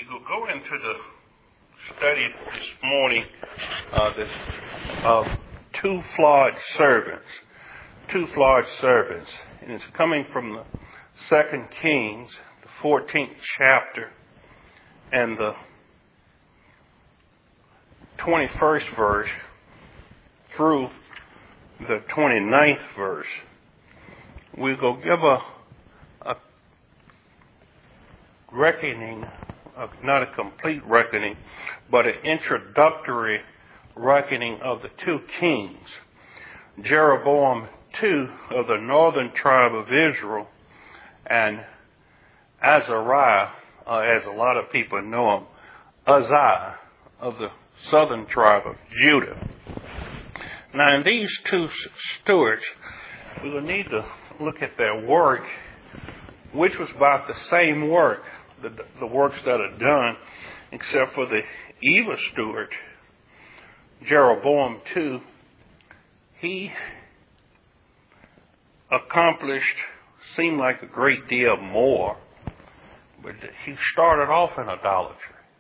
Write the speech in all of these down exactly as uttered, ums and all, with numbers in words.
will go into the study this morning uh, this, of two flawed servants. Two flawed servants. And it's coming from the Second Kings, the fourteenth chapter, and the twenty-first verse through the twenty-ninth verse. We'll go give a, a reckoning, uh, not a complete reckoning, but an introductory reckoning of the two kings. Jeroboam the second of the northern tribe of Israel, and Azariah, uh, as a lot of people know him, Uzziah of the southern tribe of Judah. Now, in these two stewards, we will need to look at their work, which was about the same work, the, the works that are done, except for the evil steward, Jeroboam the second. He accomplished, seemed like a great deal more, but he started off in idolatry.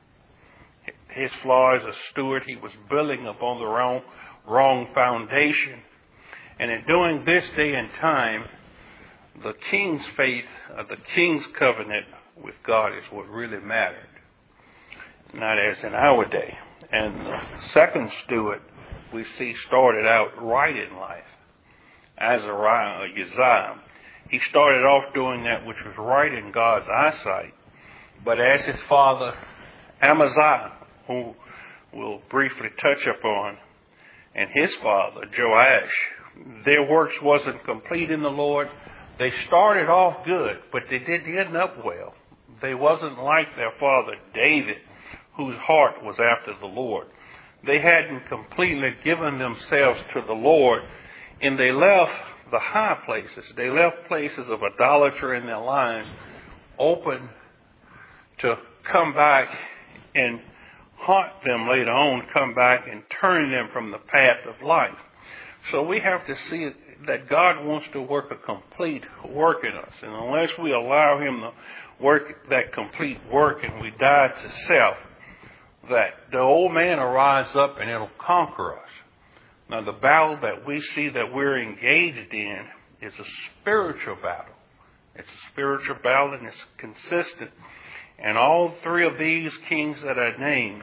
His flaw as a steward, he was building upon the wrong, wrong foundation. And in doing this day and time, the king's faith, uh, the king's covenant with God is what really mattered, not as in our day. And the second steward we see started out right in life, Azariah or Uzziah. He started off doing that which was right in God's eyesight, but as his father Amaziah, who we'll briefly touch upon, and his father Joash, their works wasn't complete in the Lord. They started off good, but they didn't end up well. They wasn't like their father David, whose heart was after the Lord. They hadn't completely given themselves to the Lord, and they left the high places. They left places of idolatry in their lives open to come back and haunt them later on, come back and turn them from the path of life. So we have to see that God wants to work a complete work in us. And unless we allow him to work that complete work and we die to self, that the old man will rise up and it'll conquer us. Now, the battle that we see that we're engaged in is a spiritual battle. It's a spiritual battle, and it's consistent. And all three of these kings that I named,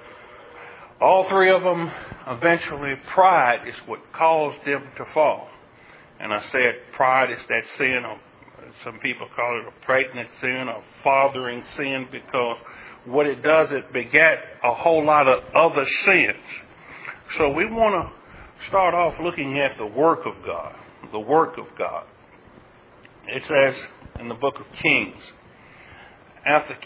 all three of them, eventually, pride is what caused them to fall. And I said pride is that sin, or some people call it a pregnant sin, or fathering sin, because what it does, it begat a whole lot of other sins. So we want to start off looking at the work of God. The work of God. It says in the book of Kings, after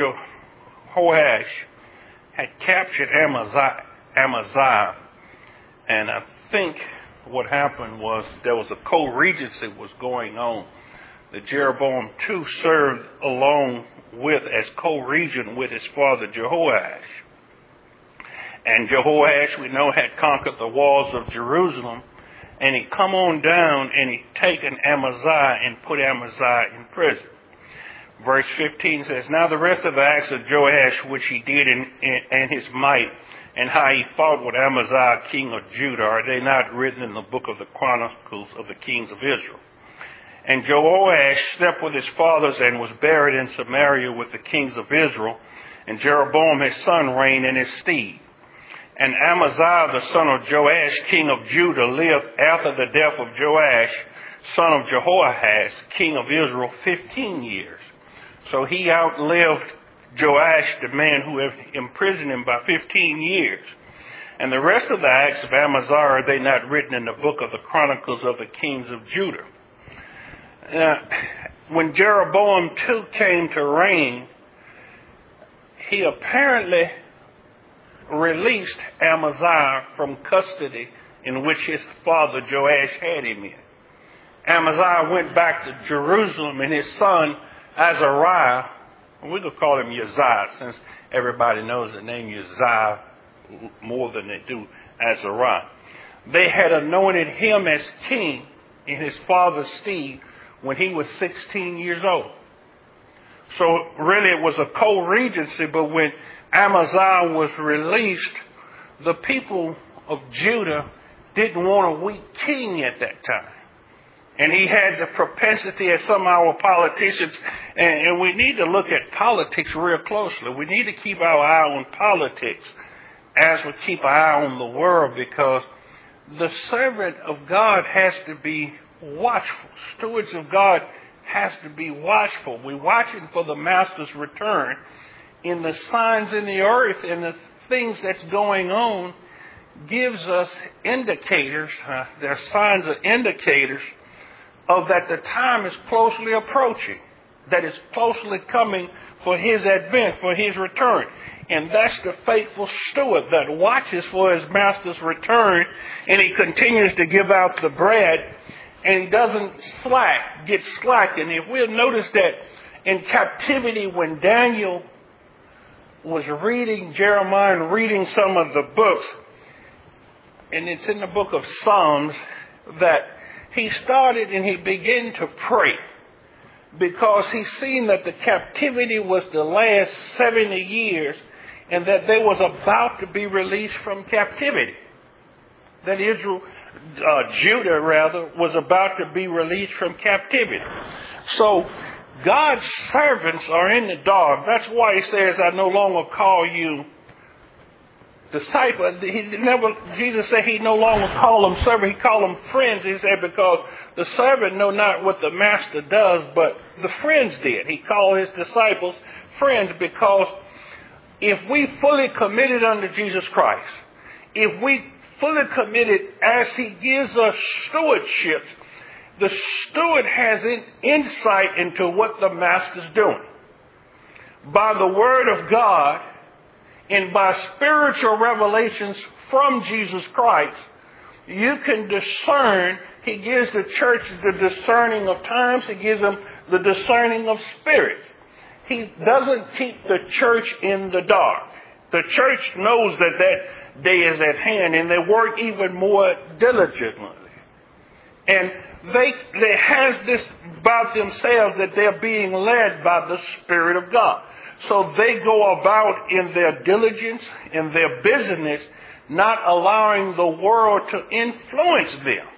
Jehoash had captured Amaziah, Amaziah, and I think what happened was there was a co-regency was going on. The Jeroboam the second served along with, as co-regent with his father Jehoash. And Jehoash, we know, had conquered the walls of Jerusalem, and he come on down and he taken Amaziah and put Amaziah in prison. Verse fifteen says, now the rest of the acts of Joash, which he did in, in, in his might, and how he fought with Amaziah, king of Judah, are they not written in the book of the Chronicles of the kings of Israel? And Joash slept with his fathers and was buried in Samaria with the kings of Israel, and Jeroboam his son reigned in his stead. And Amaziah, the son of Joash, king of Judah, lived after the death of Joash, son of Jehoahaz, king of Israel, fifteen years. So he outlived Joash, the man who had imprisoned him, by fifteen years. And the rest of the acts of Amaziah, are they not written in the book of the Chronicles of the kings of Judah? Now, when Jeroboam the second came to reign, he apparently released Amaziah from custody in which his father Joash had him in. Amaziah went back to Jerusalem, and his son Azariah, we could call him Uzziah, since everybody knows the name Uzziah more than they do Azariah. They had anointed him as king in his father's stead when he was sixteen years old. So really it was a co-regency, but when Amaziah was released, the people of Judah didn't want a weak king at that time. And he had the propensity, as some of our politicians, and, and we need to look at politics real closely. We need to keep our eye on politics as we keep our eye on the world, because the servant of God has to be watchful. Stewards of God has to be watchful. We're watching for the master's return. In the signs in the earth and the things that's going on gives us indicators, uh, there are signs of indicators of that the time is closely approaching, that is closely coming for his advent, for his return. And that's the faithful steward that watches for his master's return, and he continues to give out the bread, and he doesn't slack, get slack. And if we'll notice that in captivity, when Daniel was reading Jeremiah and reading some of the books, and it's in the book of Psalms, that he started and he began to pray, because he seen that the captivity was the last seventy years, and that they was about to be released from captivity. That Israel, uh, Judah rather, was about to be released from captivity. So God's servants are in the dark. That's why he says, I no longer call you disciple. He never, Jesus said he no longer called them servant, he called them friends. He said, because the servant know not what the master does, but the friends did. He called his disciples friends, because if we fully committed unto Jesus Christ, if we fully committed as he gives us stewardship, the steward has an insight into what the master's doing. By the word of God and by spiritual revelations from Jesus Christ, you can discern. He gives the church the discerning of times. He gives them the discerning of spirits. He doesn't keep the church in the dark. The church knows that that day is at hand, and they work even more diligently. And they, they has this about themselves, that they're being led by the Spirit of God. So they go about in their diligence, in their business, not allowing the world to influence them.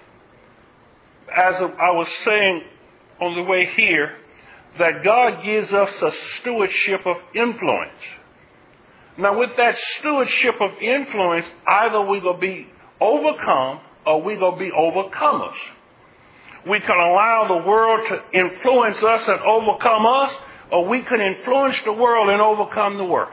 As I was saying on the way here, that God gives us a stewardship of influence. Now, with that stewardship of influence, either we're going to be overcome or we're going to be overcomers. We can allow the world to influence us and overcome us, or we can influence the world and overcome the world.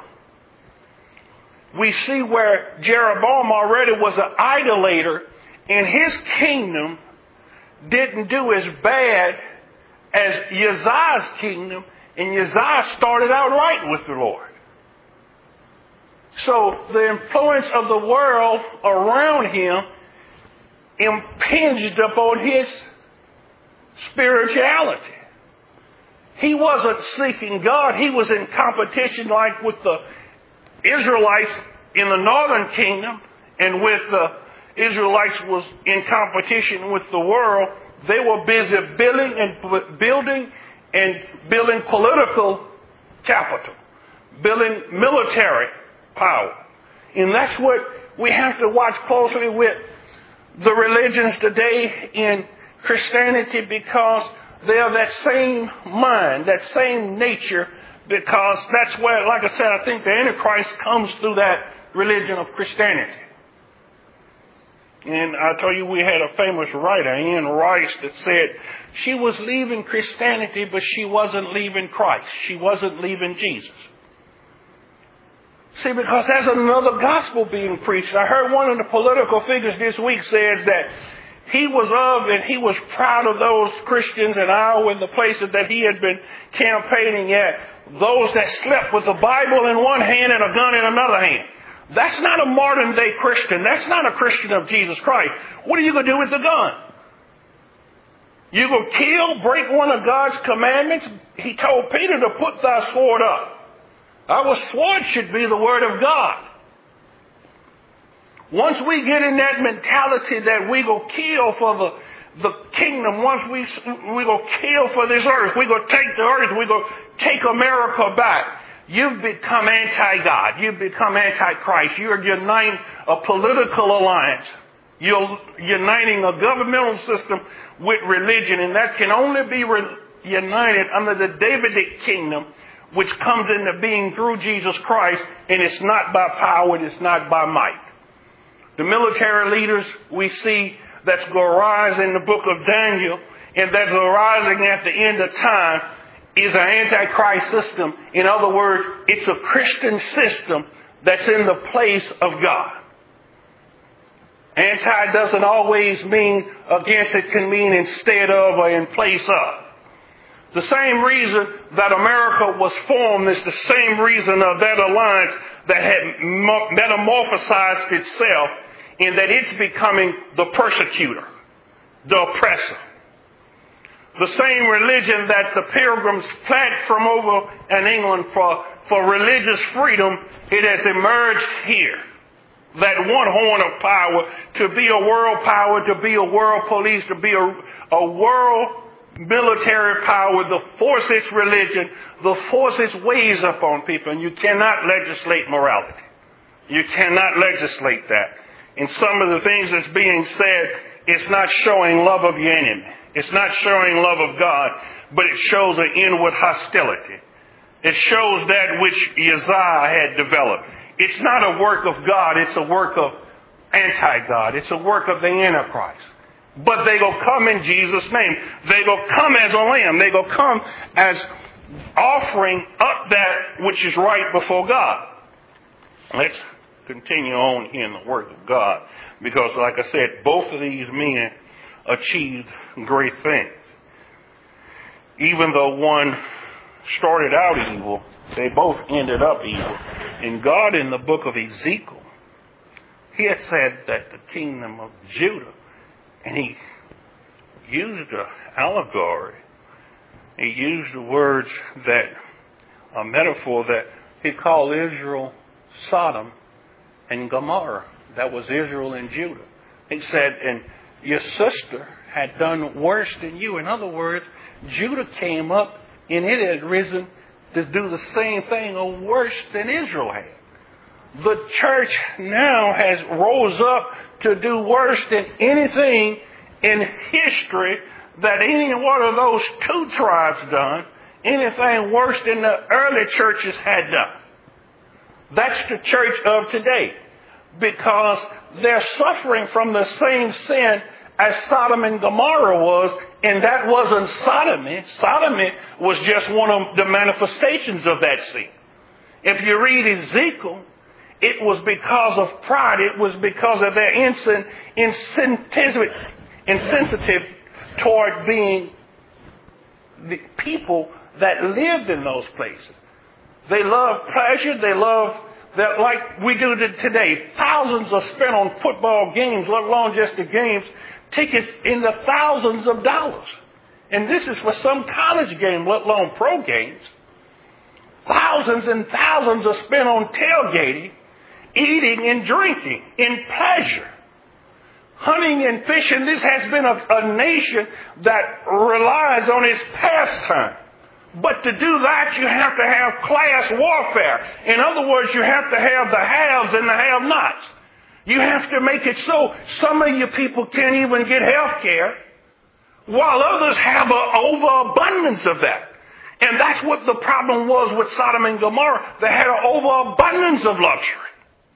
We see where Jeroboam already was an idolater, and his kingdom didn't do as bad as Uzziah's kingdom, and Uzziah started out right with the Lord. So the influence of the world around him impinged upon his spirituality. He wasn't seeking God. He was in competition like with the Israelites in the northern kingdom, and with the Israelites was in competition with the world. They were busy building and building and building political capital, building military power. And that's what we have to watch closely with the religions today in Christianity, because they are that same mind, that same nature, because that's where, like I said, I think the Antichrist comes through that religion of Christianity. And I tell you, we had a famous writer, Anne Rice, that said she was leaving Christianity, but she wasn't leaving Christ. She wasn't leaving Jesus. See, because there's another gospel being preached. I heard one of the political figures this week says that he was of and he was proud of those Christians in Iowa and the places that he had been campaigning at, those that slept with the Bible in one hand and a gun in another hand. That's not a modern day Christian. That's not a Christian of Jesus Christ. What are you going to do with the gun? You going to kill, break one of God's commandments? He told Peter to put thy sword up. Our sword should be the word of God. Once we get in that mentality that we go kill for the the kingdom, once we we go kill for this earth, we go take the earth, we go take America back, you've become anti-God. You've become anti-Christ. You're uniting a political alliance. You're uniting a governmental system with religion, and that can only be re- united under the Davidic kingdom, which comes into being through Jesus Christ, and it's not by power, it's not by might. The military leaders we see that's going to rise in the book of Daniel, and that's arising at the end of time, is an antichrist system. In other words, it's a Christian system that's in the place of God. Anti doesn't always mean against. It can mean instead of or in place of. The same reason that America was formed is the same reason of that alliance that had metamorphosized itself in that it's becoming the persecutor, the oppressor. The same religion that the pilgrims fled from over in England for, for religious freedom, it has emerged here. That one horn of power to be a world power, to be a world police, to be a, a world military power, the force its religion, the force its ways upon people. And you cannot legislate morality. You cannot legislate that. And some of the things that's being said, it's not showing love of your enemy. It's not showing love of God, but it shows an inward hostility. It shows that which Uzziah had developed. It's not a work of God. It's a work of anti-God. It's a work of the Antichrist. But they go come in Jesus' name. They go come as a lamb. They go come as offering up that which is right before God. Let's continue on in the work of God. Because like I said, both of these men achieved great things. Even though one started out evil, they both ended up evil. And God in the book of Ezekiel, he had said that the kingdom of Judah, and he used an allegory. He used the words that, a metaphor that he called Israel Sodom and Gomorrah. That was Israel and Judah. He said, and your sister had done worse than you. In other words, Judah came up and it had risen to do the same thing or worse than Israel had. The church now has rose up to do worse than anything in history that any one of those two tribes done, anything worse than the early churches had done. That's the church of today, because they're suffering from the same sin as Sodom and Gomorrah was, and that wasn't sodomy. Sodomy was just one of the manifestations of that sin. If you read Ezekiel, it was because of pride. It was because of their insen- insensitive, insensitive toward being the people that lived in those places. They love pleasure. They love that, like we do today. Thousands are spent on football games, let alone just the games. Tickets in the thousands of dollars. And this is for some college game, let alone pro games. Thousands and thousands are spent on tailgating, eating and drinking in pleasure. Hunting and fishing. This has been a, a nation that relies on its pastime. But to do that, you have to have class warfare. In other words, you have to have the haves and the have-nots. You have to make it so some of you people can't even get health care, while others have an overabundance of that. And that's what the problem was with Sodom and Gomorrah. They had an overabundance of luxury.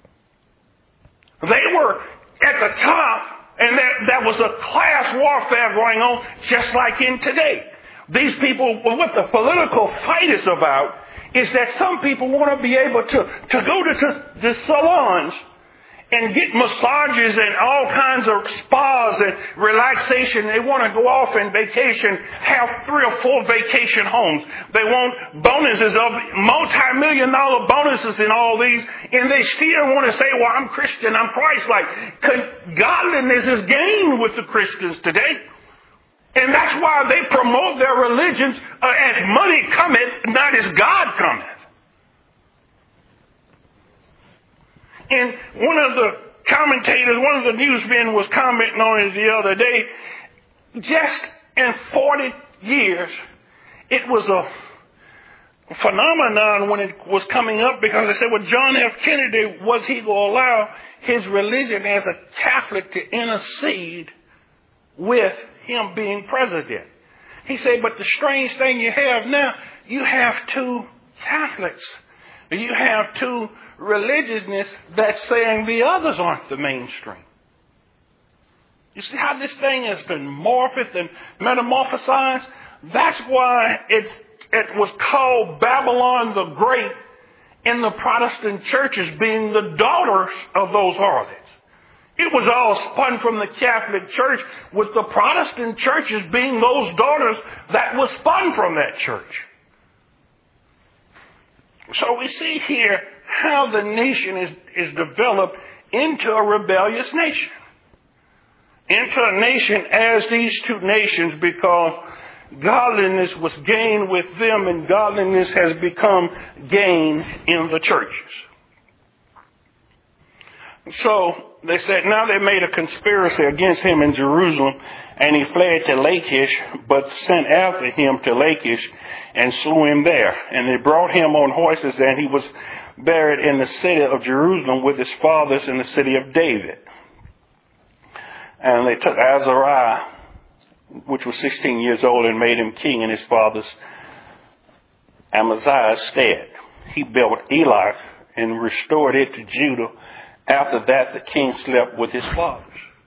They were at the top, and that, that was a class warfare going on, just like in today. These people, what the political fight is about, is that some people want to be able to, to go to, to the salons and get massages and all kinds of spas and relaxation. They want to go off and vacation, have three or four vacation homes. They want bonuses of multi-million dollar bonuses in all these, and they still want to say, well, I'm Christian, I'm Christ-like. Godliness is gained with the Christians today. And that's why they promote their religions uh, as money cometh, not as God cometh. And one of the commentators, one of the newsmen was commenting on it the other day. just in forty years, it was a phenomenon when it was coming up, because they said, well, John F. Kennedy, was he going to allow his religion as a Catholic to intercede with him being president? He said, but the strange thing you have now, you have two Catholics. You have two religiousness that's saying the others aren't the mainstream. You see how this thing has been morphed and metamorphosized? That's why it's, it was called Babylon the Great, in the Protestant churches being the daughters of those harlots. It was all spun from the Catholic Church, with the Protestant churches being those daughters that was spun from that church. So we see here how the nation is, is developed into a rebellious nation. Into a nation as these two nations, because godliness was gained with them and godliness has become gain in the churches. So they said, now they made a conspiracy against him in Jerusalem, and he fled to Lachish, but sent after him to Lachish and slew him there. And they brought him on horses, and he was buried in the city of Jerusalem with his fathers in the city of David. And they took Azariah, which was sixteen years old, and made him king in his father's Amaziah's stead. He built Elath and restored it to Judah. After that, the king slept with his fathers.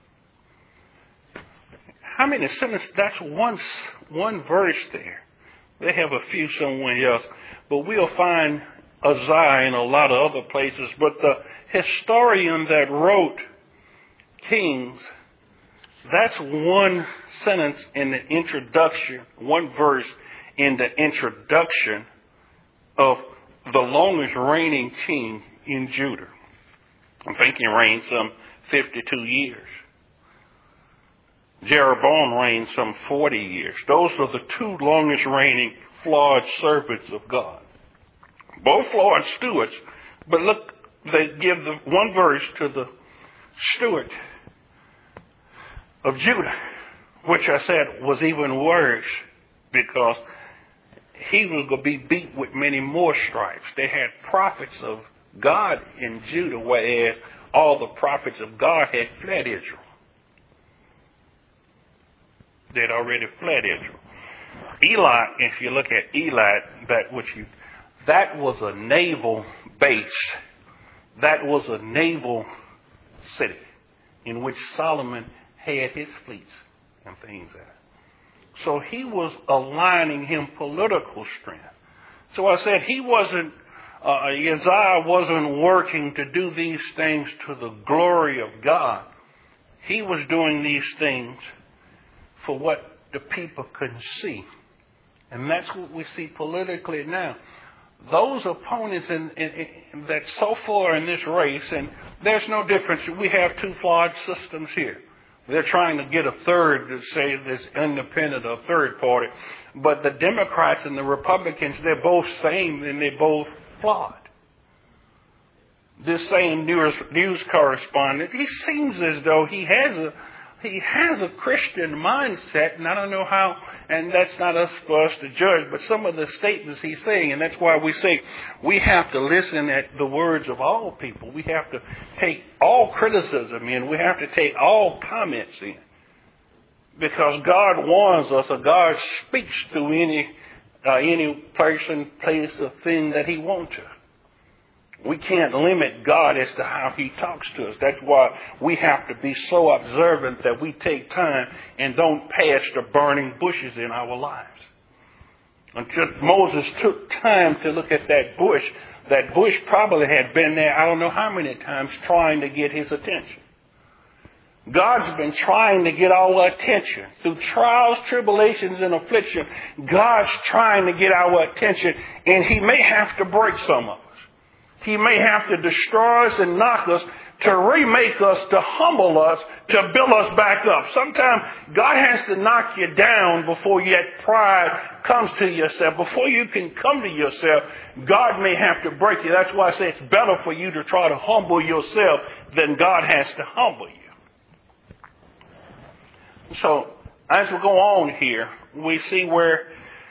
How many sentences? That's one, one verse there. They have a few somewhere else. But we'll find Uzziah in a lot of other places. But the historian that wrote Kings, that's one sentence in the introduction, one verse in the introduction of the longest reigning king in Judah. I think he reigned some fifty-two years. Jeroboam reigned some forty years. Those are the two longest reigning flawed servants of God. Both flawed stewards, but look, they give the one verse to the steward of Judah, which I said was even worse, because he was going to be beat with many more stripes. They had prophets of God in Judah, whereas all the prophets of God had fled Israel. They'd already fled Israel. Eli, if you look at Eli, that which you, that was a naval base. That was a naval city in which Solomon had his fleets and things like that. So he was aligning him political strength. So I said he wasn't, uh, Uzziah wasn't working to do these things to the glory of God. He was doing these things for what the people couldn't see. And that's what we see politically now. Those opponents in, in, in, that so far in this race, and there's no difference. We have two flawed systems here. They're trying to get a third to say this independent, a third party. But the Democrats and the Republicans, they're both same and they're both flawed. This same news, news correspondent, he seems as though he has a he has a Christian mindset, and I don't know how, and that's not us for us to judge, but some of the statements he's saying, and that's why we say we have to listen at the words of all people. We have to take all criticism in. We have to take all comments in. Because God warns us, or God speaks through any uh, any person, place, or thing that he wants to. We can't limit God as to how he talks to us. That's why we have to be so observant that we take time and don't pass the burning bushes in our lives. Until Moses took time to look at that bush, that bush probably had been there I don't know how many times trying to get his attention. God's been trying to get our attention. Through trials, tribulations, and affliction, God's trying to get our attention, and he may have to break some of us. He may have to destroy us and knock us to remake us, to humble us, to build us back up. Sometimes God has to knock you down before yet pride comes to yourself. Before you can come to yourself, God may have to break you. That's why I say it's better for you to try to humble yourself than God has to humble you. So as we go on here, we see where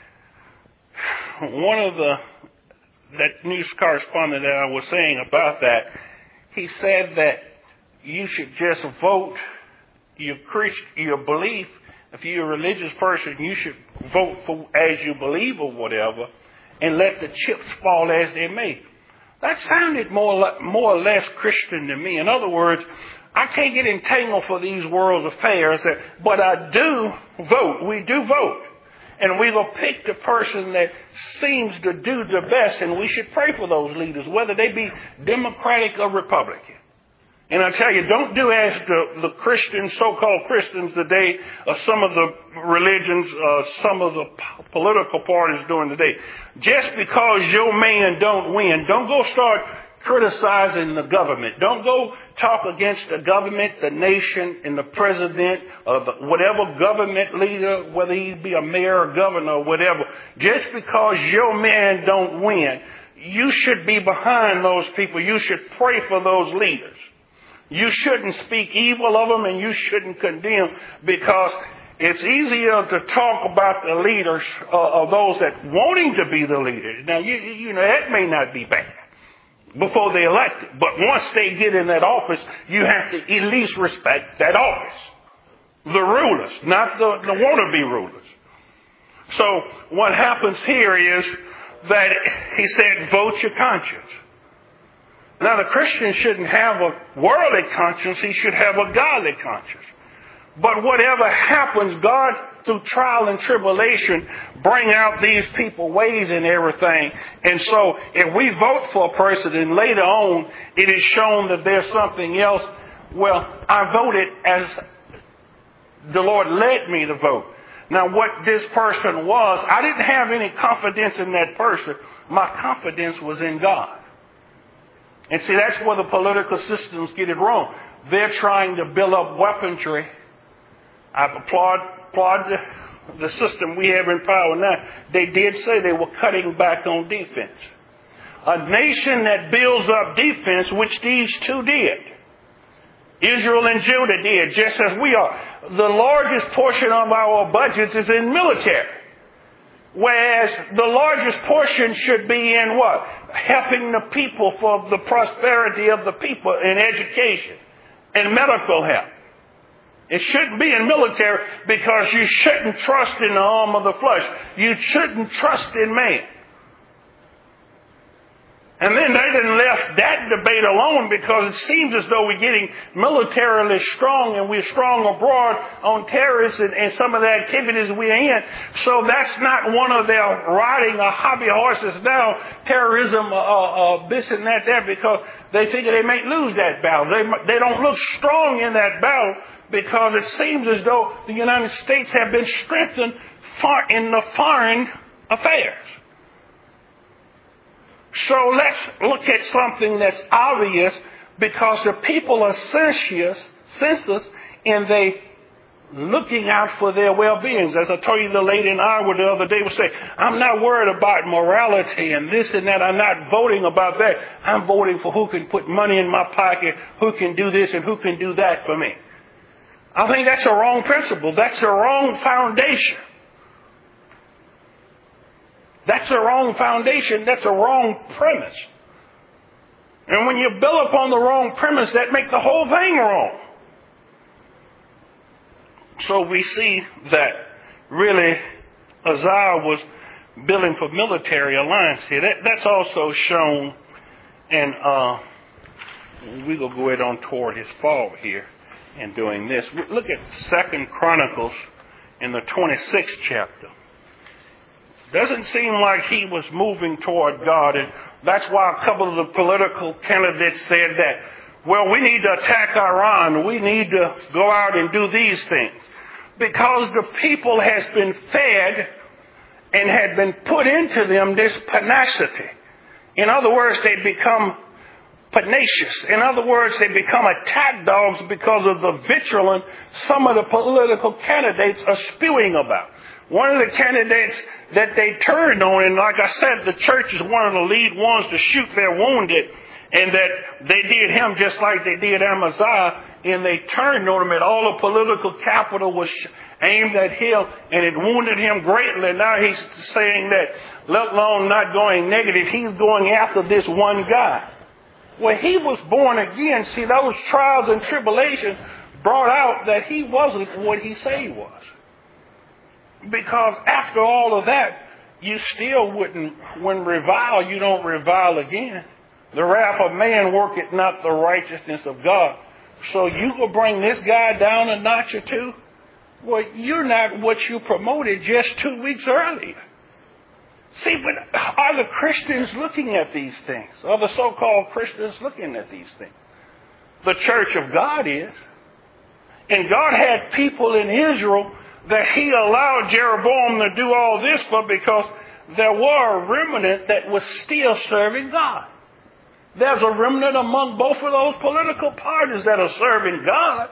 one of the, that news correspondent that I was saying about that, he said that you should just vote your Christ, your belief. If you're a religious person, you should vote for as you believe or whatever, and let the chips fall as they may. That sounded more, more or less Christian to me. In other words, I can't get entangled for these world affairs, but I do vote. We do vote. And we will pick the person that seems to do the best, and we should pray for those leaders, whether they be Democratic or Republican. And I tell you, don't do as the, the Christians, so-called Christians today, or some of the religions, uh, some of the p- political parties doing today. Just because your man don't win, don't go start criticizing the government. Don't go talk against the government, the nation, and the president, or the, whatever government leader, whether he be a mayor or governor or whatever. Just because your man don't win, you should be behind those people. You should pray for those leaders. You shouldn't speak evil of them, and you shouldn't condemn, because it's easier to talk about the leaders uh, of those that wanting to be the leaders. Now, you, you know, that may not be bad before they elect, but once they get in that office, you have to at least respect that office. The rulers, not the, the wannabe rulers. So what happens here is that he said, vote your conscience. Now, the Christian shouldn't have a worldly conscience. He should have a godly conscience. But whatever happens, God, through trial and tribulation, bring out these people ways and everything. And so if we vote for a person and later on it is shown that there's something else, well, I voted as the Lord led me to vote. Now, what this person was, I didn't have any confidence in that person. My confidence was in God. And see, that's where the political systems get it wrong. They're trying to build up weaponry. I applaud, applaud the, the system we have in power now. They did say they were cutting back on defense. A nation that builds up defense, which these two did. Israel and Judah did, just as we are. The largest portion of our budgets is in military. Whereas the largest portion should be in what? Helping the people for the prosperity of the people in education and medical help. It shouldn't be in military, because you shouldn't trust in the arm of the flesh. You shouldn't trust in man. And then they didn't left that debate alone, because it seems as though we're getting militarily strong, and we're strong abroad on terrorists and, and some of the activities we're in. So that's not one of their riding a hobby horses now, terrorism, uh, uh, this and that, that, because they figure they may lose that battle. They, they don't look strong in that battle, because it seems as though the United States have been strengthened far in the foreign affairs. So let's look at something that's obvious, because the people are sensuous, senseless, and they looking out for their well-beings. As I told you, the lady in Iowa the other day was saying, I'm not worried about morality and this and that. I'm not voting about that. I'm voting for who can put money in my pocket, who can do this and who can do that for me. I think that's a wrong principle. That's a wrong foundation. That's a wrong foundation. That's a wrong premise. And when you build upon the wrong premise, that makes the whole thing wrong. So we see that really Uzziah was building for military alliance here. That, that's also shown, and uh, we're going to go ahead on toward his fall here in doing this. Look at Second Chronicles in the twenty-sixth chapter. Doesn't seem like he was moving toward God, and that's why a couple of the political candidates said that, well, we need to attack Iran. We need to go out and do these things. Because the people has been fed and had been put into them this pugnacity. In other words, they become pugnacious. In other words, they become attack dogs because of the vitriol some of the political candidates are spewing about. One of the candidates that they turned on, and like I said, the church is one of the lead ones to shoot their wounded, and that they did him just like they did Amaziah, and they turned on him, and all the political capital was aimed at him, and it wounded him greatly. Now he's saying that, let alone not going negative, he's going after this one guy. When he was born again, see, those trials and tribulations brought out that he wasn't what he said he was. Because after all of that, you still wouldn't, when revile, you don't revile again. The wrath of man worketh not the righteousness of God. So you will bring this guy down a notch or two? Well, you're not what you promoted just two weeks earlier. See, but are the Christians looking at these things? Are the so-called Christians looking at these things? The church of God is. And God had people in Israel that he allowed Jeroboam to do all this for, because there were a remnant that was still serving God. There's a remnant among both of those political parties that are serving God.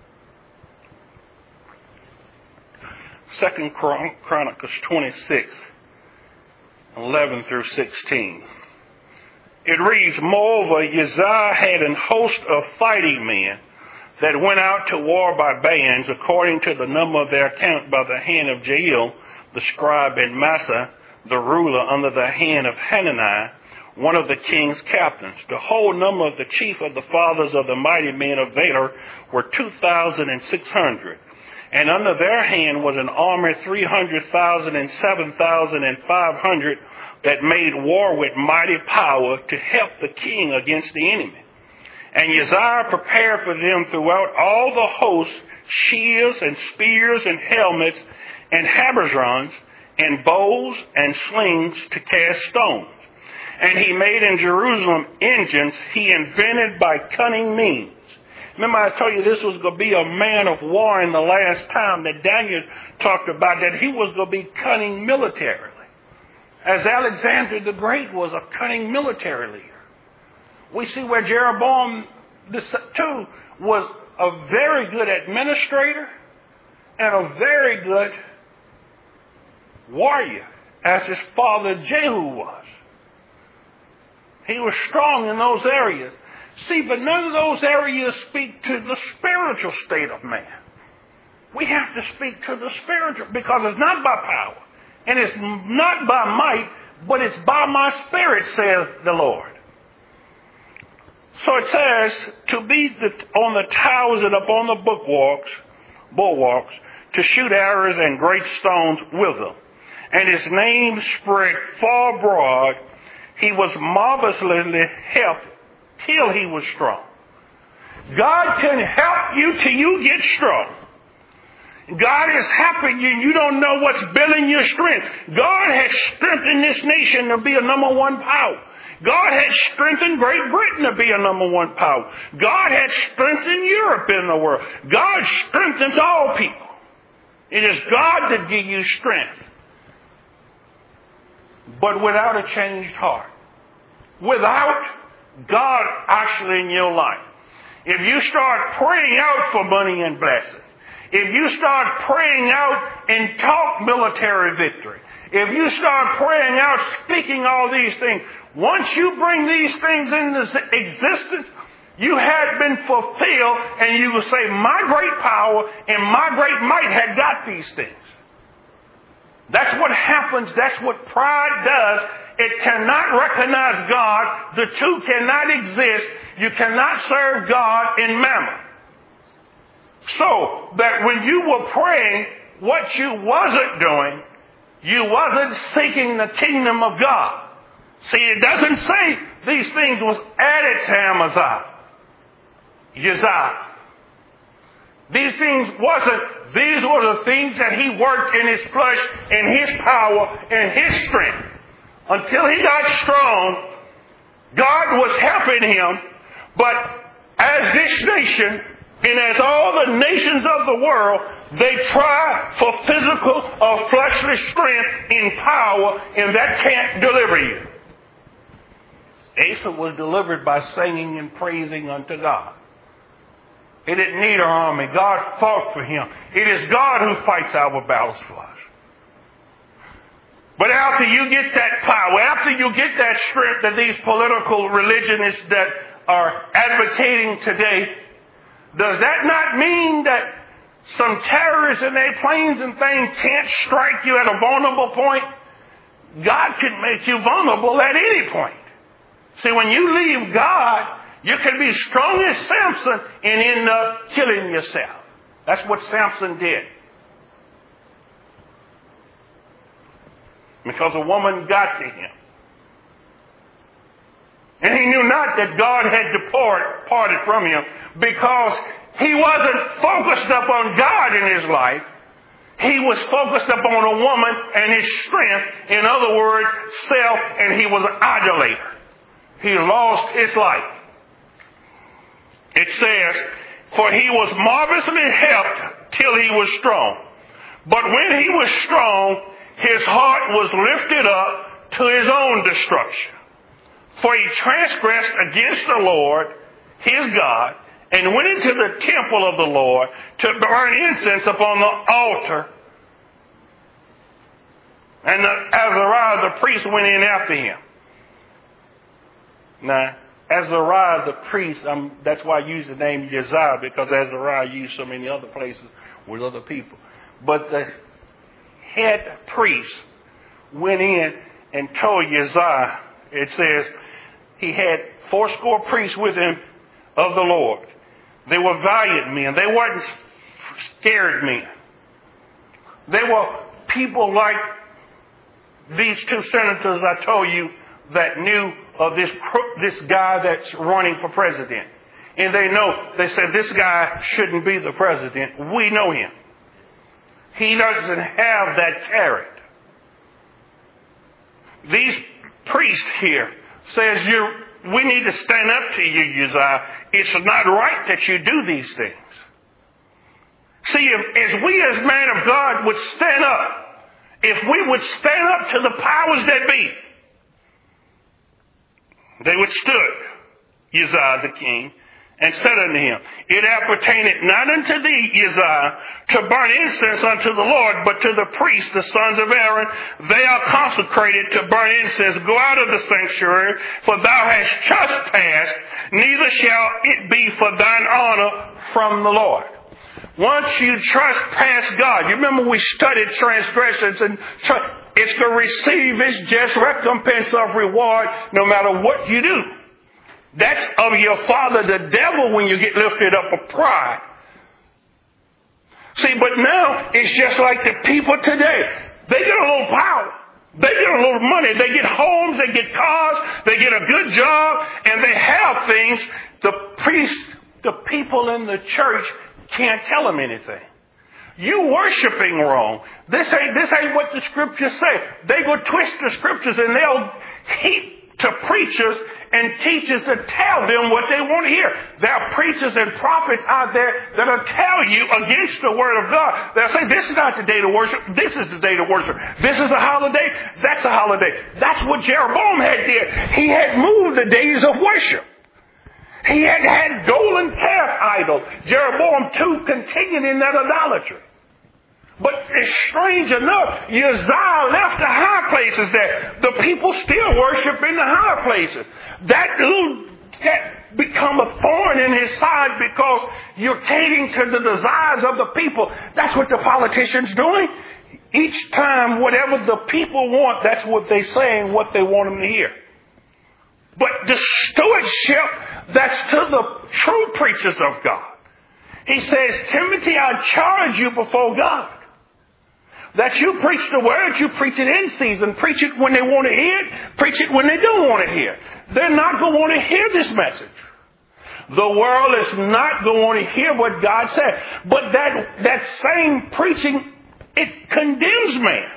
Second Chronicles twenty-six, eleven through sixteen. It reads, moreover, Uzziah had an host of fighting men that went out to war by bands, according to the number of their count, by the hand of Jael, the scribe, and Massa, the ruler, under the hand of Hananiah, one of the king's captains. The whole number of the chief of the fathers of the mighty men of Valor were two thousand and six hundred. And under their hand was an army three hundred thousand and seven thousand and five hundred that made war with mighty power to help the king against the enemy. And Uzziah prepared for them throughout all the hosts shields and spears and helmets and habergeons and bows and slings to cast stones. And he made in Jerusalem engines he invented by cunning means. Remember, I told you this was going to be a man of war in the last time that Daniel talked about, that he was going to be cunning militarily. As Alexander the Great was a cunning military leader. We see where Jeroboam too was a very good administrator and a very good warrior, as his father Jehu was. He was strong in those areas. See, but none of those areas speak to the spiritual state of man. We have to speak to the spiritual, because it's not by power and it's not by might, but it's by my spirit, says the Lord. So it says, to be the, on the towers and upon the bulwarks, bulwarks, to shoot arrows and great stones with them. And his name spread far abroad. He was marvelously helped till he was strong. God can help you till you get strong. God is helping you and you don't know what's building your strength. God has strengthened this nation to be a number one power. God has strengthened Great Britain to be a number one power. God has strengthened Europe in the world. God strengthens all people. It is God that gives you strength. But without a changed heart. Without God actually in your life. If you start praying out for money and blessings, if you start praying out and talk military victory, if you start praying out, speaking all these things, once you bring these things into existence, you had been fulfilled, and you will say, my great power and my great might had got these things. That's what happens. That's what pride does. It cannot recognize God. The two cannot exist. You cannot serve God in mammon. So that when you were praying, what you wasn't doing, you wasn't seeking the kingdom of God. See, it doesn't say these things was added to Amaziah, Uzziah. These things wasn't, these were the things that he worked in his flesh, in his power, in his strength. Until he got strong, God was helping him. But as this nation, and as all the nations of the world, they try for physical or fleshly strength in power, and that can't deliver you. Asa was delivered by singing and praising unto God. He didn't need an army. God fought for him. It is God who fights our battles for us. But after you get that power, after you get that strength that these political religionists that are advocating today, does that not mean that some terrorists in their planes and things can't strike you at a vulnerable point, God can make you vulnerable at any point. See, when you leave God, you can be strong as Samson and end up killing yourself. That's what Samson did. Because a woman got to him. And he knew not that God had departed, parted from him, because he wasn't focused upon God in his life. He was focused upon a woman and his strength. In other words, self, and he was an idolater. He lost his life. It says, for he was marvelously helped till he was strong. But when he was strong, his heart was lifted up to his own destruction. For he transgressed against the Lord, his God, and went into the temple of the Lord to burn incense upon the altar. And the, Azariah the priest went in after him. Now, Azariah the priest, um, that's why I use the name Uzziah, because Azariah used so many other places with other people. But the head priest went in and told Uzziah, it says, he had fourscore priests with him of the Lord. They were valiant men. They weren't scared men. They were people like these two senators I told you that knew of this this guy that's running for president. And they know, they said, this guy shouldn't be the president. We know him. He doesn't have that character. These priests here says, you, we need to stand up to you, Uzziah. It's not right that you do these things. See, if, as we as man of God would stand up, if we would stand up to the powers that be, they would stood Uzziah the king and said unto him, it appertaineth not unto thee, Uzziah, to burn incense unto the Lord, but to the priests, the sons of Aaron. They are consecrated to burn incense. Go out of the sanctuary, for thou hast trespassed, neither shall it be for thine honor from the Lord. Once you trespass God, you remember we studied transgressions, and it's going to receive its just recompense of reward no matter what you do. That's of your father, the devil, when you get lifted up of pride. See, but now it's just like the people today. They get a little power. They get a little money. They get homes. They get cars. They get a good job. And they have things. The priests, the people in the church can't tell them anything. You worshiping wrong. This ain't, this ain't what the scriptures say. They go twist the scriptures and they'll heap to preachers and teachers to tell them what they want to hear. There are preachers and prophets out there that'll tell you against the word of God. They'll say, this is not the day to worship. This is the day to worship. This is a holiday. That's a holiday. That's what Jeroboam had did. He had moved the days of worship. He had had golden calf idols. Jeroboam too continued in that idolatry. But it's strange enough, Uzziah left the high places there. The people still worship in the high places. That little that become a thorn in his side because you're catering to the desires of the people. That's what the politicians doing. Each time, whatever the people want, that's what they say and what they want them to hear. But the stewardship, that's to the true preachers of God. He says, Timothy, I charge you before God, that you preach the word, you preach it in season, preach it when they want to hear it, preach it when they don't want to hear it. They're not going to want to hear this message. The world is not going to want to hear what God said. But that, that same preaching, it condemns man.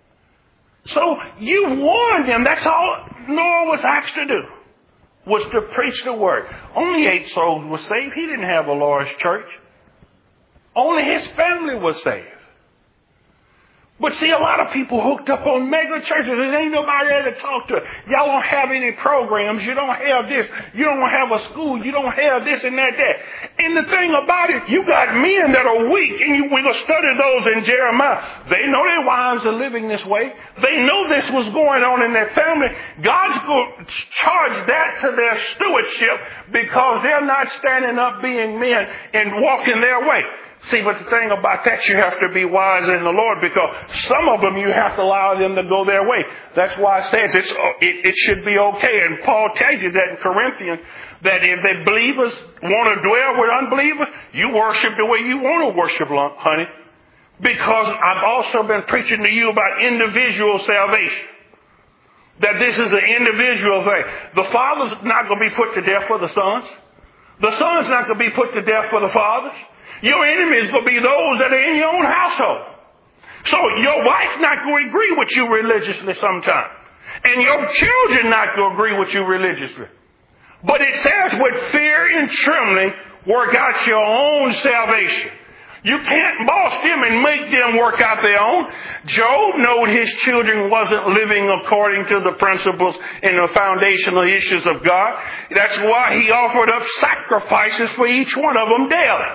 So you've warned him. That's all Noah was asked to do, was to preach the word. Only eight souls were saved. He didn't have a large church. Only his family was saved. But see, a lot of people hooked up on mega churches. There ain't nobody there to talk to. Y'all don't have any programs. You don't have this. You don't have a school. You don't have this and that, that. And the thing about it, you got men that are weak, and you, we're going to study those in Jeremiah. They know their wives are living this way. They know this was going on in their family. God's going to charge that to their stewardship because they're not standing up being men and walking their way. See, but the thing about that, you have to be wise in the Lord, because some of them you have to allow them to go their way. That's why it says it's, it, it should be okay. And Paul tells you that in Corinthians, that if the believers want to dwell with unbelievers, you worship the way you want to worship, honey. Because I've also been preaching to you about individual salvation. That this is an individual thing. The father's not going to be put to death for the sons. The son's not going to be put to death for the fathers. Your enemy is going to be those that are in your own household. So your wife's not going to agree with you religiously sometime. And your children not going to agree with you religiously. But it says with fear and trembling, work out your own salvation. You can't boss them and make them work out their own. Job knew his children wasn't living according to the principles and the foundational issues of God. That's why he offered up sacrifices for each one of them daily.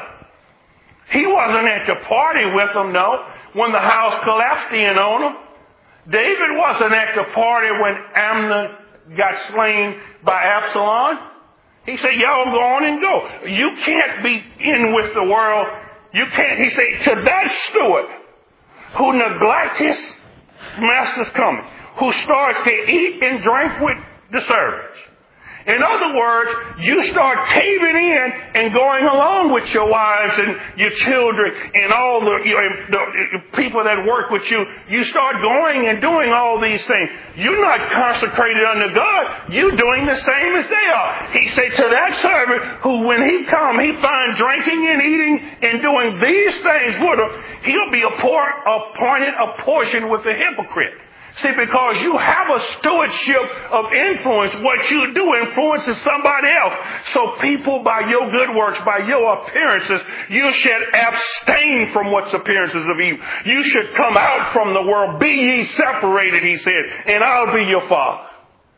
He wasn't at the party with them, no, when the house collapsed in on them. David wasn't at the party when Amnon got slain by Absalom. He said, y'all go on and go. You can't be in with the world. You can't, he said, to that steward who neglects his master's coming, who starts to eat and drink with the servants. In other words, you start caving in and going along with your wives and your children and all the, you know, the people that work with you. You start going and doing all these things. You're not consecrated unto God. You're doing the same as they are. He said to that servant who, when he come, he finds drinking and eating and doing these things with him, he'll be appointed a portion with the hypocrite. See, because you have a stewardship of influence. What you do influences somebody else. So people, by your good works, by your appearances, you should abstain from what's appearances of evil. You should come out from the world. Be ye separated, he said, and I'll be your father.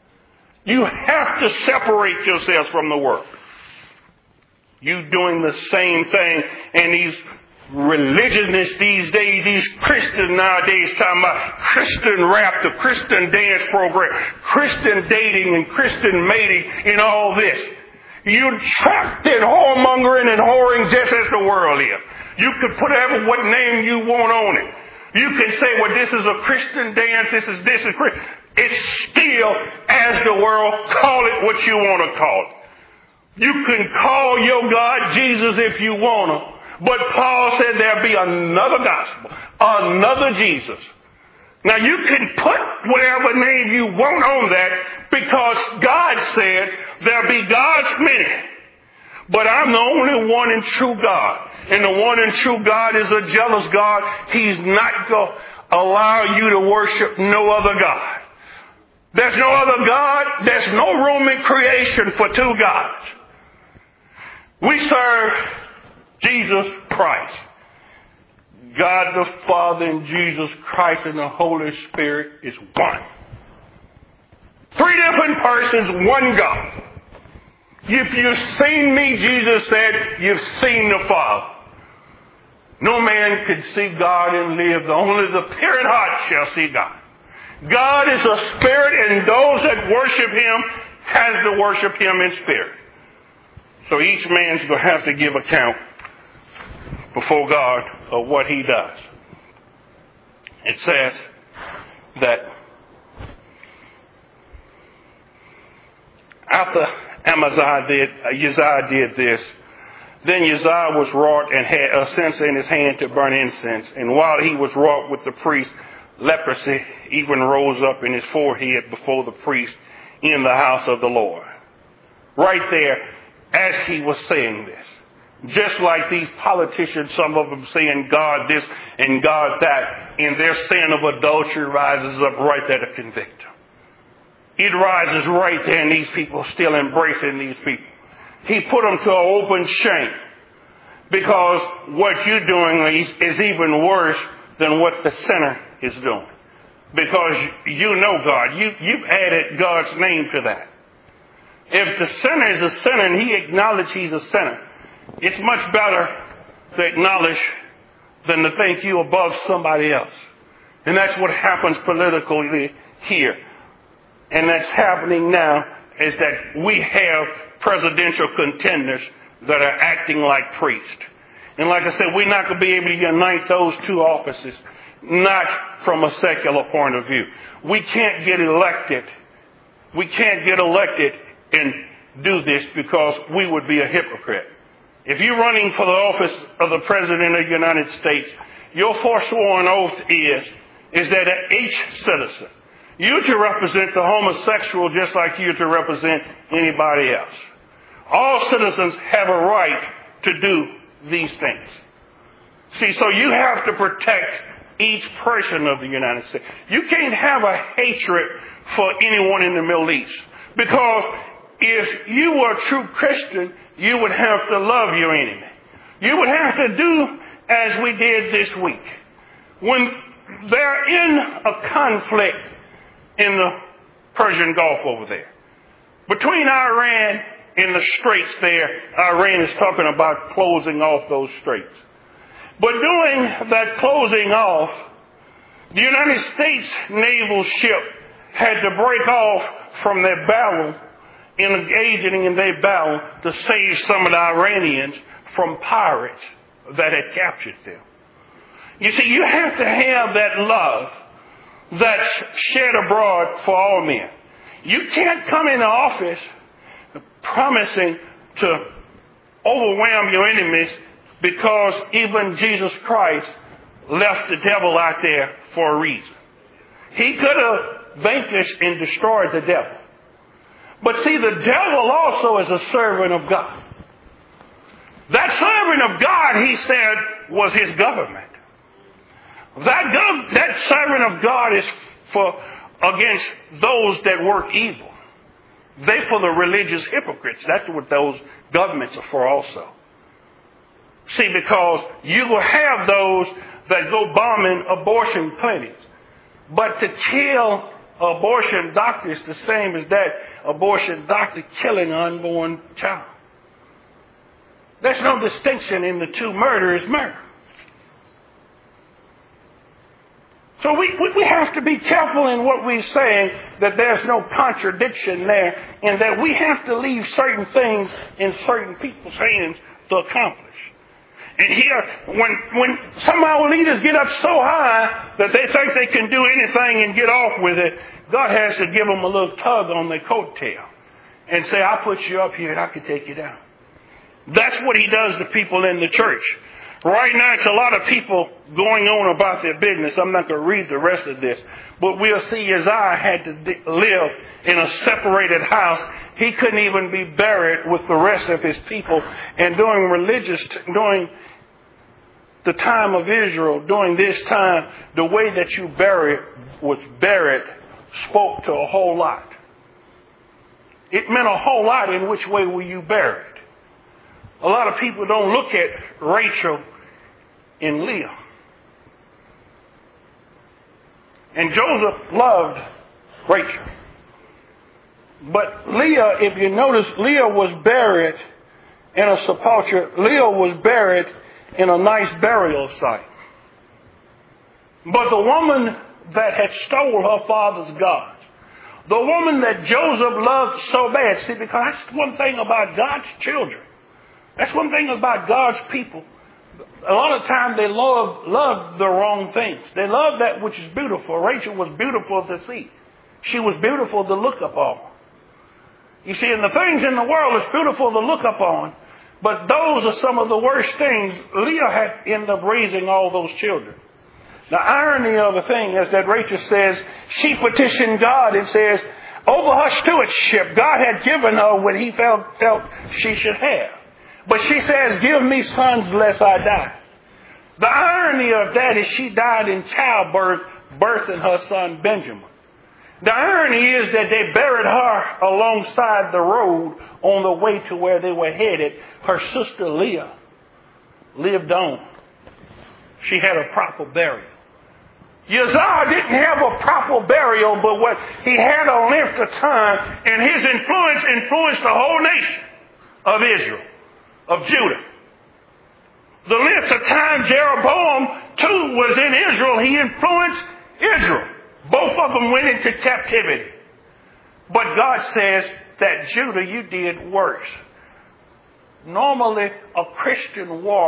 You have to separate yourselves from the world. You doing the same thing, and these religionists these days, these Christians nowadays talking about Christian rap, the Christian dance program, Christian dating and Christian mating and all this. You're trapped in whoremongering and whoring just as the world is. You could put whatever what name you want on it. You can say, well, this is a Christian dance, this is this is Christian. It's still as the world. Call it what you want to call it. You can call your God Jesus if you want to. But Paul said there'll be another gospel, another Jesus. Now you can put whatever name you want on that, because God said there'll be God's many. But I'm the only one and true God. And the one and true God is a jealous God. He's not going to allow you to worship no other God. There's no other God. There's no room in creation for two gods. We serve Jesus Christ. God the Father and Jesus Christ and the Holy Spirit is one. Three different persons, one God. If you've seen me, Jesus said, you've seen the Father. No man can see God and live. Only the pure in heart shall see God. God is a spirit, and those that worship him has to worship him in spirit. So each man's going to have to give account before God of what he does. It says that after Amaziah did, Uzziah did this, then Uzziah was wrought and had a censer in his hand to burn incense. And while he was wrought with the priest, leprosy even rose up in his forehead before the priest in the house of the Lord. Right there, as he was saying this. Just like these politicians, some of them saying God this and God that, and their sin of adultery rises up right there to convict them. It rises right there, and these people still embracing these people. He put them to an open shame, because what you're doing is even worse than what the sinner is doing. Because you know God. You, you've added God's name to that. If the sinner is a sinner and he acknowledges he's a sinner, it's much better to acknowledge than to think you above somebody else. And that's what happens politically here. And that's happening now, is that we have presidential contenders that are acting like priests. And like I said, we're not going to be able to unite those two offices, not from a secular point of view. We can't get elected. We can't get elected and do this because we would be a hypocrite. If you're running for the office of the President of the United States, your forsworn oath is, is that each citizen, you to represent the homosexual just like you to represent anybody else. All citizens have a right to do these things. See, so you have to protect each person of the United States. You can't have a hatred for anyone in the Middle East, because if you were a true Christian, you would have to love your enemy. You would have to do as we did this week. When they're in a conflict in the Persian Gulf over there, between Iran and the straits there, Iran is talking about closing off those straits. But during that closing off, the United States naval ship had to break off from their battle, engaging in their battle to save some of the Iranians from pirates that had captured them. You see, you have to have that love that's shed abroad for all men. You can't come into office promising to overwhelm your enemies, because even Jesus Christ left the devil out there for a reason. He could have vanquished and destroyed the devil. But see, the devil also is a servant of God. That servant of God, he said, was his government. That, gov- that servant of God is for against those that work evil. They for the religious hypocrites. That's what those governments are for also. See, because you will have those that go bombing abortion clinics. But to kill abortion doctor is the same as that abortion doctor killing an unborn child. There's no distinction in the two. Murder is murder. So we, we have to be careful in what we're saying, that there's no contradiction there, and that we have to leave certain things in certain people's hands to accomplish. And here, when when some of our leaders get up so high that they think they can do anything and get off with it, God has to give them a little tug on their coattail and say, I'll put you up here and I can take you down. That's what he does to people in the church. Right now, it's a lot of people going on about their business. I'm not going to read the rest of this. But we'll see Isaiah had to live in a separated house. He couldn't even be buried with the rest of his people. And during religious, during the time of Israel, during this time, the way that you buried was buried spoke to a whole lot. It meant a whole lot in which way were you buried. A lot of people don't look at Rachel and Leah. And Joseph loved Rachel. But Leah, if you notice, Leah was buried in a sepulchre. Leah was buried in a nice burial site. But the woman that had stole her father's gods, the woman that Joseph loved so bad, see, because that's one thing about God's children. That's one thing about God's people. A lot of times they love, love the wrong things. They love that which is beautiful. Rachel was beautiful to see. She was beautiful to look upon. You see, and the things in the world is beautiful to look upon, but those are some of the worst things. Leah had ended up raising all those children. The irony of the thing is that Rachel says she petitioned God and says, over her stewardship, God had given her what he felt, felt she should have. But she says, give me sons lest I die. The irony of that is she died in childbirth, birthing her son Benjamin. The irony is that they buried her alongside the road on the way to where they were headed. Her sister Leah lived on. She had a proper burial. Uzziah didn't have a proper burial, but what he had a length of time, and his influence influenced the whole nation of Israel, of Judah. The length of time Jeroboam too was in Israel, he influenced Israel. Both of them went into captivity. But God says that Judah, you did worse. Normally, a Christian war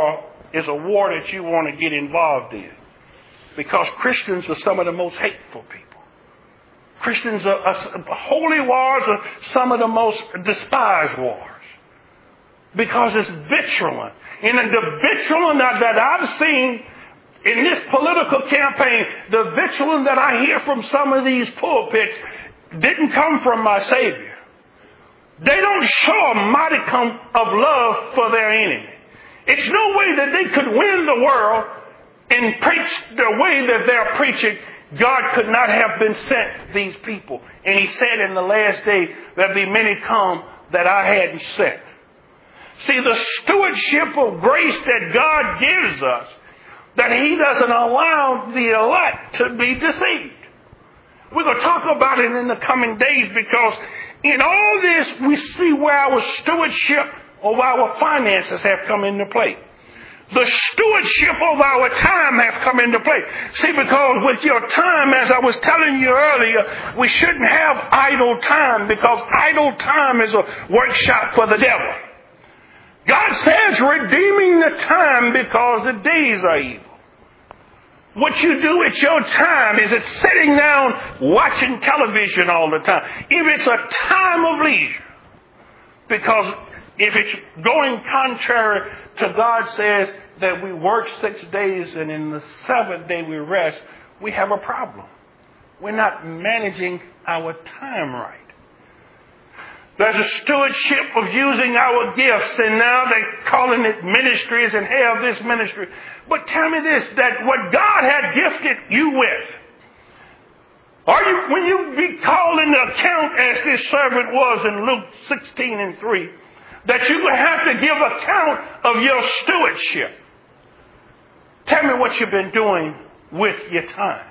is a war that you want to get involved in. Because Christians are some of the most hateful people. Christians are, are holy wars are some of the most despised wars. Because it's vitriol. And the vitriol that I've seen in this political campaign, the vitriol that I hear from some of these pulpits didn't come from my Savior. They don't show a modicum of love for their enemy. It's no way that they could win the world and preach the way that they're preaching. God could not have been sent these people. And he said in the last day, there'll be many come that I hadn't sent. See, the stewardship of grace that God gives us, that he doesn't allow the elect to be deceived. We're going to talk about it in the coming days, because in all this we see where our stewardship of our finances have come into play. The stewardship of our time have come into play. See, because with your time, as I was telling you earlier, we shouldn't have idle time, because idle time is a workshop for the devil. God says redeeming the time because the days are evil. What you do at your time, is it sitting down watching television all the time? If it's a time of leisure, because if it's going contrary to God says that we work six days and in the seventh day we rest, we have a problem. We're not managing our time right. There's a stewardship of using our gifts, and now they're calling it ministries and have this ministry. But tell me this, that what God had gifted you with, are you, when you be called into account as this servant was in Luke sixteen and three, that you will have to give account of your stewardship. Tell me what you've been doing with your time.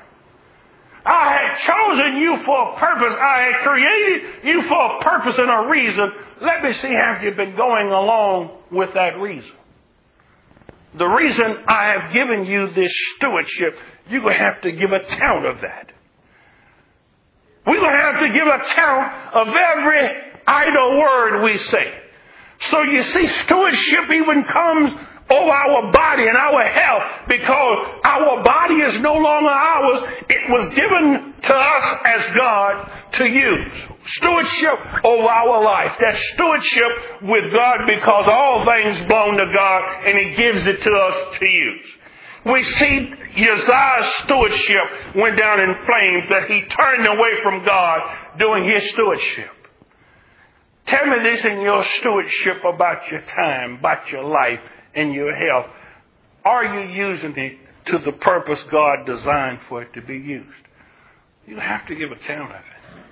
I had chosen you for a purpose. I had created you for a purpose and a reason. Let me see how you've been going along with that reason. The reason I have given you this stewardship, you're going to have to give account of that. We're going to have to give account of every idle word we say. So you see, stewardship even comes over our body and our health, because our body is no longer ours. It was given to us as God to use. Stewardship over our life. That's stewardship with God, because all things belong to God and he gives it to us to use. We see Uzziah's stewardship went down in flames, that he turned away from God doing his stewardship. Tell me this in your stewardship about your time, about your life, and your health. Are you using it to the purpose God designed for it to be used? You have to give account of it.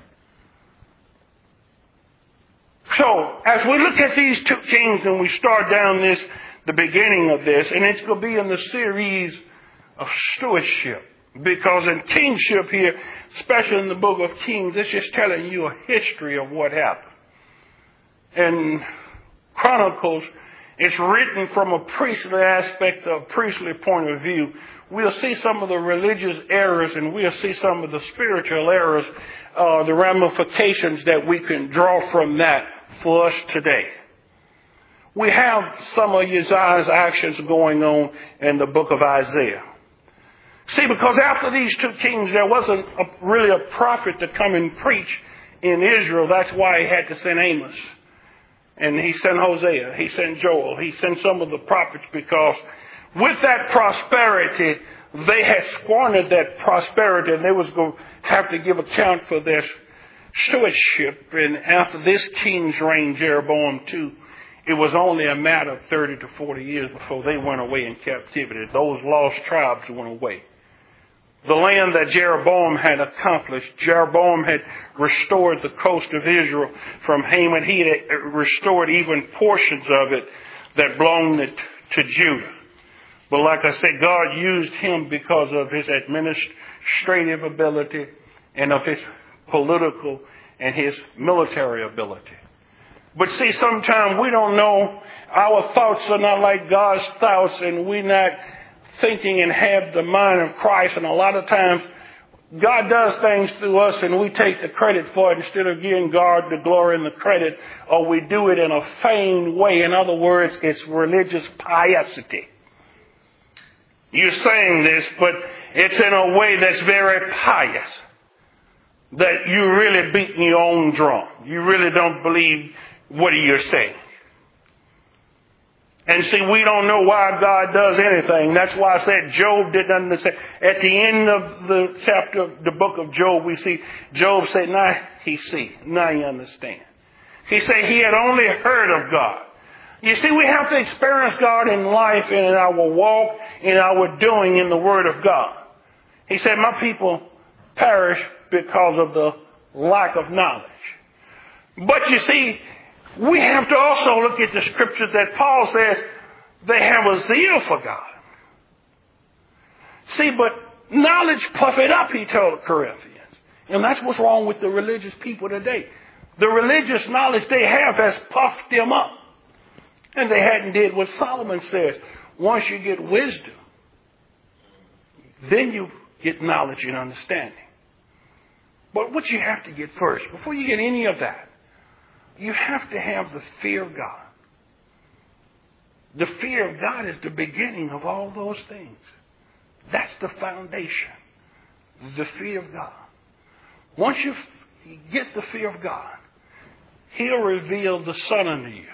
So, as we look at these two kings and we start down this, the beginning of this, and it's going to be in the series of stewardship. Because in kingship here, especially in the book of Kings, it's just telling you a history of what happened. In Chronicles, it's written from a priestly aspect, a priestly point of view. We'll see some of the religious errors, and we'll see some of the spiritual errors, uh, the ramifications that we can draw from that for us today. We have some of Uzziah's actions going on in the book of Isaiah. See, because after these two kings, there wasn't a, really a prophet to come and preach in Israel. That's why he had to send Amos. And he sent Hosea, he sent Joel, he sent some of the prophets, because with that prosperity, they had squandered that prosperity, and they was going to have to give account for their stewardship. And after this king's reign, Jeroboam the second, it was only a matter of thirty to forty years before they went away in captivity. Those lost tribes went away. The land that Jeroboam had accomplished, Jeroboam had restored the coast of Israel from Haman. He had restored even portions of it that belonged to Judah. But like I said, God used him because of his administrative ability and of his political and his military ability. But see, sometimes we don't know. Our thoughts are not like God's thoughts, and we're not thinking and have the mind of Christ. And a lot of times God does things through us and we take the credit for it instead of giving God the glory and the credit, or we do it in a feigned way. In other words, it's religious piety. You're saying this, but it's in a way that's very pious. That you're really beating your own drum. You really don't believe what you're saying. And see, we don't know why God does anything. That's why I said Job didn't understand. At the end of the chapter, the book of Job, we see Job say, now he see, now he understand. He said he had only heard of God. You see, we have to experience God in life and in our walk, in our doing in the Word of God. He said, my people perish because of the lack of knowledge. But you see, we have to also look at the scriptures that Paul says they have a zeal for God. See, but knowledge puff it up, he told the Corinthians. And that's what's wrong with the religious people today. The religious knowledge they have has puffed them up. And they hadn't did what Solomon says. Once you get wisdom, then you get knowledge and understanding. But what you have to get first, before you get any of that, you have to have the fear of God. The fear of God is the beginning of all those things. That's the foundation. The fear of God. Once you get the fear of God, He'll reveal the Son unto you.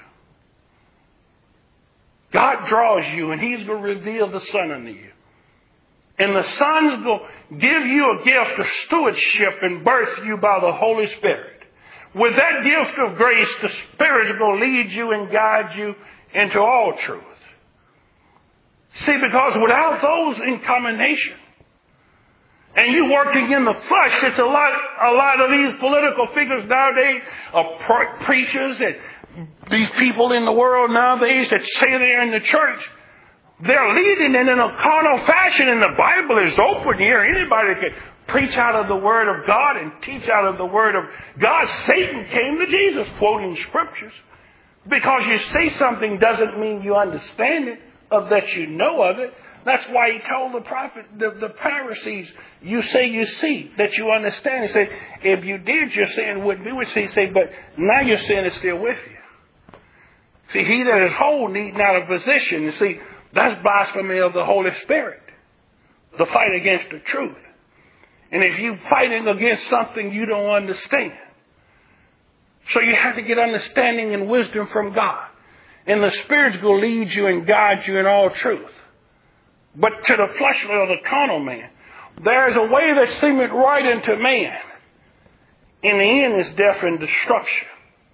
God draws you and He's going to reveal the Son unto you. And the Son's going to give you a gift of stewardship and birth you by the Holy Spirit. With that gift of grace, the Spirit is going to lead you and guide you into all truth. See, because without those in combination, and you working in the flesh, it's a lot, a lot of these political figures nowadays, of pre- preachers and these people in the world nowadays that say they're in the church, they're leading it in a carnal fashion, and the Bible is open here. Anybody can preach out of the Word of God and teach out of the Word of God. Satan came to Jesus quoting scriptures. Because you say something doesn't mean you understand it or that you know of it. That's why he told the prophet, the, the Pharisees, you say you see, that you understand. He said, if you did, your sin wouldn't be with you. He said, but now your sin is still with you. See, he that is whole need not a physician. You see, that's blasphemy of the Holy Spirit. The fight against the truth. And if you're fighting against something you don't understand. So you have to get understanding and wisdom from God. And the Spirit's going to lead you and guide you in all truth. But to the fleshly or the carnal man, there's a way that seemeth right unto man. In the end is death and destruction.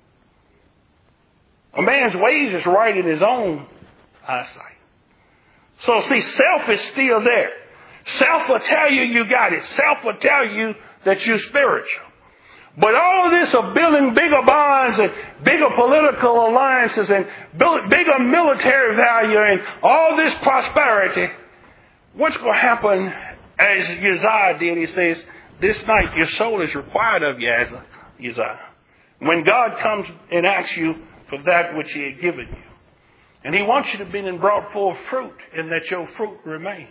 A man's ways is right in his own eyesight. So see, self is still there. Self will tell you you got it. Self will tell you that you're spiritual. But all this of building bigger bonds and bigger political alliances and bigger military value and all this prosperity, what's going to happen as Uzziah did? He says, this night your soul is required of you, as Uzziah. When God comes and asks you for that which He had given you. And He wants you to be and brought forth fruit, and that your fruit remain.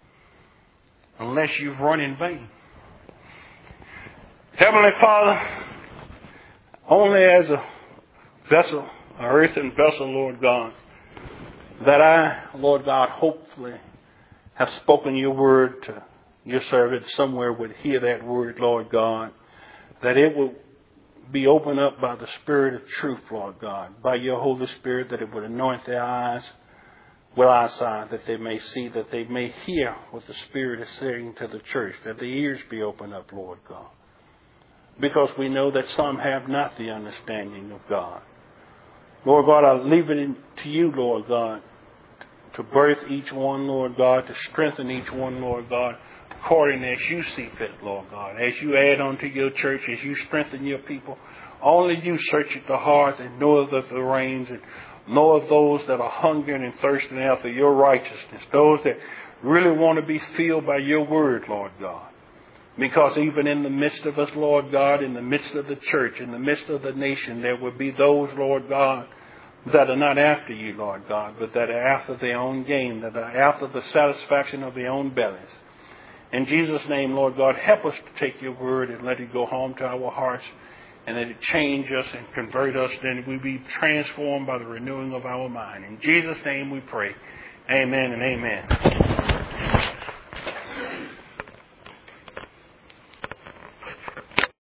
Unless you've run in vain. Heavenly Father, only as a vessel, an earthen vessel, Lord God, that I, Lord God, hopefully have spoken your word to your servant, somewhere would hear that word, Lord God, that it will be opened up by the Spirit of truth, Lord God, by your Holy Spirit, that it would anoint their eyes with eyesight, that they may see, that they may hear what the Spirit is saying to the church, that the ears be opened up, Lord God. Because we know that some have not the understanding of God. Lord God, I leave it in, to you, Lord God, to birth each one, Lord God, to strengthen each one, Lord God, according as you see fit, Lord God. As you add unto your church, as you strengthen your people, only you search at the heart and knoweth of the reins and knoweth those that are hungering and thirsting after your righteousness, those that really want to be filled by your word, Lord God. Because even in the midst of us, Lord God, in the midst of the church, in the midst of the nation, there will be those, Lord God, that are not after you, Lord God, but that are after their own gain, that are after the satisfaction of their own bellies. In Jesus' name, Lord God, help us to take your word and let it go home to our hearts, and that it change us and convert us, then we be transformed by the renewing of our mind. In Jesus' name we pray. Amen and amen.